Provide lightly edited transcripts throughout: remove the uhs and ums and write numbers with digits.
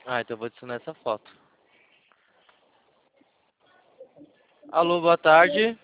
Ah, então eu vou adicionar essa foto. Alô, boa tarde.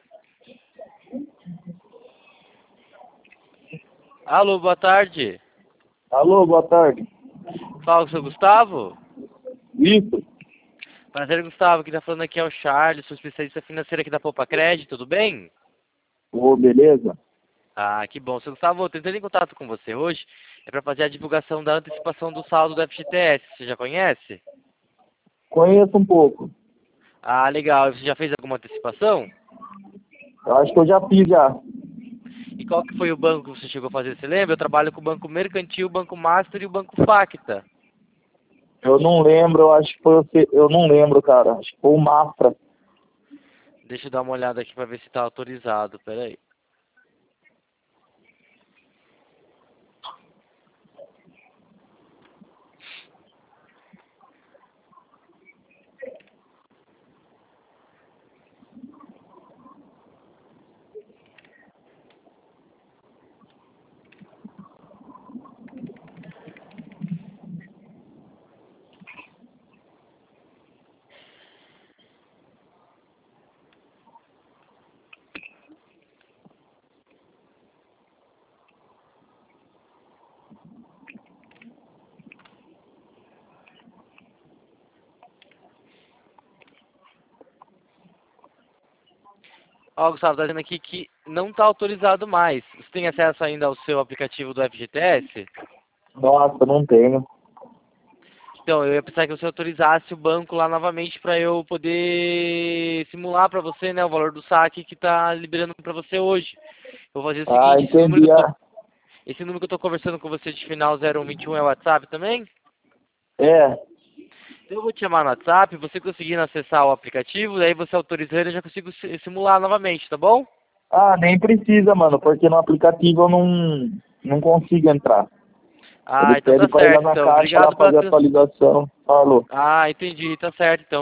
Alô, boa tarde. Alô, boa tarde. Fala com o seu Gustavo? Isso? Prazer, Gustavo. Quem tá falando aqui é o Charles, sou especialista financeiro aqui da Poupa Crédito, tudo bem? Ô, beleza? Ah, que bom. Seu Gustavo, eu tentando em contato com você hoje é para fazer a divulgação da antecipação do saldo do FGTS. Você já conhece? Conheço um pouco. Ah, legal. Você já fez alguma antecipação? Eu acho que eu já fiz já. E qual que foi o banco que você chegou a fazer? Você lembra? Eu trabalho com o Banco Mercantil, o Banco Master e o Banco Facta. Eu não lembro, eu acho que foi você. Eu não lembro, cara. Acho que foi o Mafra. Deixa eu dar uma olhada aqui para ver se está autorizado. Pera aí. Ó, Gustavo, tá dizendo aqui que não está autorizado mais. Você tem acesso ainda ao seu aplicativo do FGTS? Nossa, não tenho. Então, eu ia precisar que você autorizasse o banco lá novamente para eu poder simular para você, né, o valor do saque que está liberando para você hoje. Eu vou fazer o Ah, seguinte, entendi. esse número que eu tô conversando com você de final 0121 é o WhatsApp também? É. Então eu vou te chamar no WhatsApp, você conseguindo acessar o aplicativo, daí você autorizando, eu já consigo simular novamente, tá bom? Ah, nem precisa, mano, porque no aplicativo eu não consigo entrar. Ele Ah, então pede tá pra ir lá certo, na então. caixa lá Obrigado pela fazer a trans... atualização. Falou. Ah, entendi, tá certo, então.